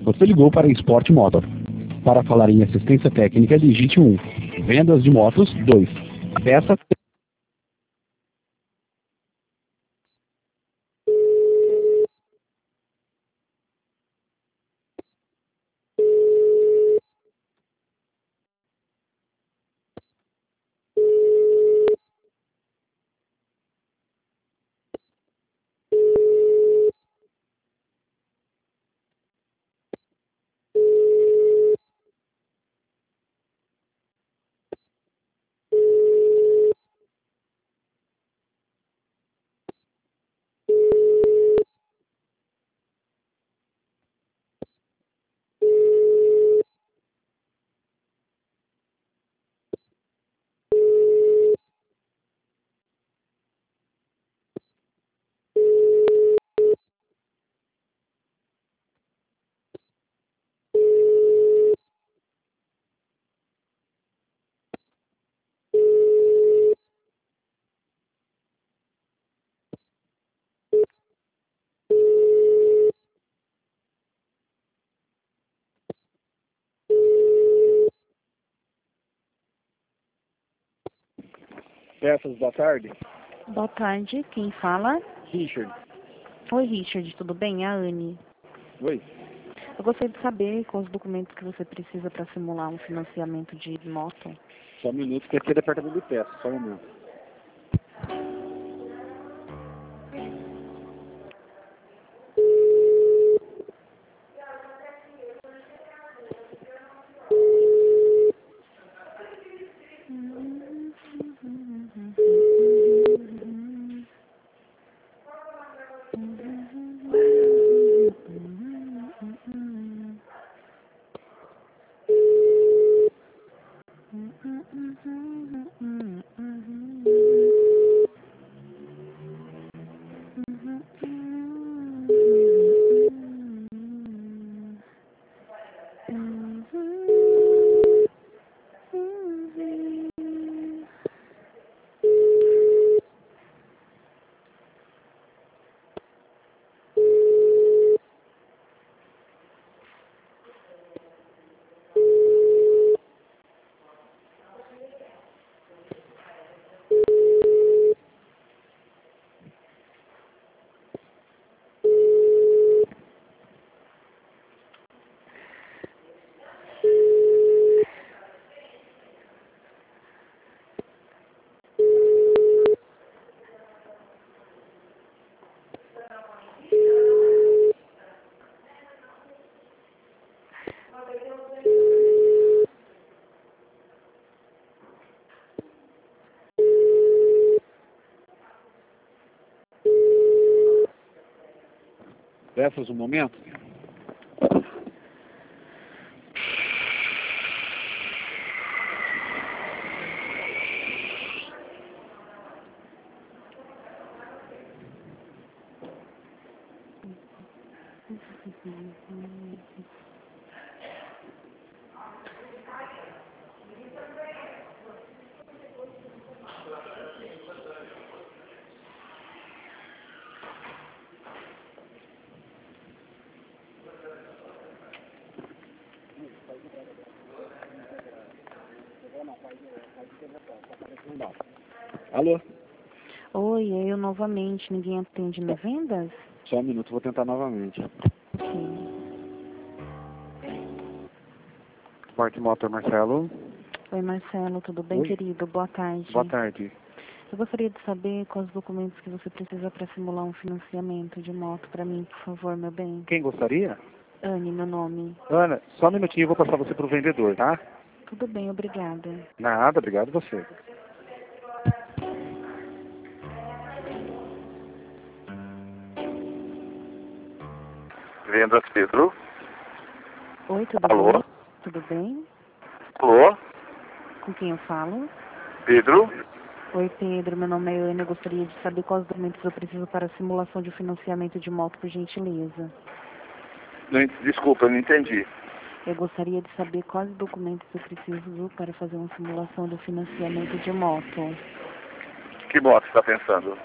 Você ligou para Esporte Motor. Para falar em assistência técnica, digite 1. Vendas de motos, 2. Peça... Peças, boa tarde. Boa tarde, quem fala? Richard. Oi, Richard, tudo bem? É a Anne. Oi. Eu gostaria de saber quais os documentos que você precisa para simular um financiamento de moto. Só um minuto, que aqui é departamento de peças, só um minuto. Peças, um momento. Alô? Oi, eu novamente. Ninguém atende minhas vendas? Só um minuto, vou tentar novamente. Ok. Esporte Motor, Marcelo. Oi, Marcelo, tudo bem, Oi. querido? Boa tarde. Boa tarde. Eu gostaria de saber quais os documentos que você precisa para simular um financiamento de moto para mim, por favor, meu bem. Quem gostaria? Anne, meu nome. Ana, só um minutinho, eu vou passar você para o vendedor, tá? Tudo bem, obrigada. Nada, obrigado você. Vendas, Pedro. Oi, tudo Alô? bem? Tudo bem? Alô? Com quem eu falo? Pedro? Oi, Pedro, meu nome é Anne. Eu gostaria de saber quais documentos eu preciso para a simulação de financiamento de moto, por gentileza. Desculpa, eu não entendi. Eu gostaria de saber quais documentos eu preciso para fazer uma simulação do financiamento de moto. Que moto você está pensando?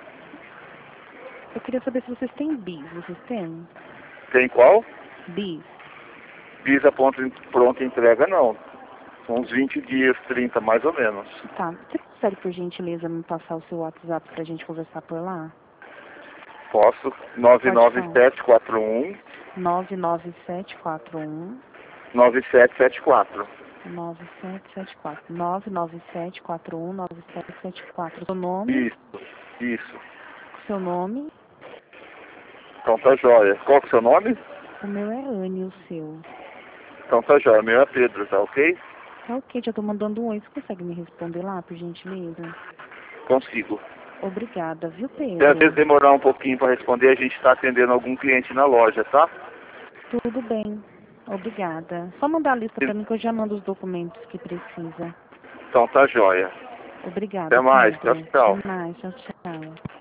Eu queria saber se vocês têm BIS. Vocês têm? Tem qual? BIS. Visa pronta entrega não. Uns 20 dias, 30 mais ou menos. Tá. Você consegue, por gentileza, me passar o seu WhatsApp pra gente conversar por lá? Posso? 99741 99741 9774. 9774 99741 9774. Seu nome? Isso. Seu nome? Então tá jóia. Qual que é o seu nome? O meu é Anne, o seu. Então tá jóia. O meu é Pedro, tá ok? Tá ok, já tô mandando um oi. Você consegue me responder lá, por gentileza? Consigo. Obrigada, viu, Pedro? Se às vezes demorar um pouquinho para responder, a gente está atendendo algum cliente na loja, tá? Tudo bem. Obrigada. Só mandar a lista pra mim que eu já mando os documentos que precisa. Então tá jóia. Obrigada. Até mais. Pedro. Tchau, tchau. Até mais. Tchau, tchau.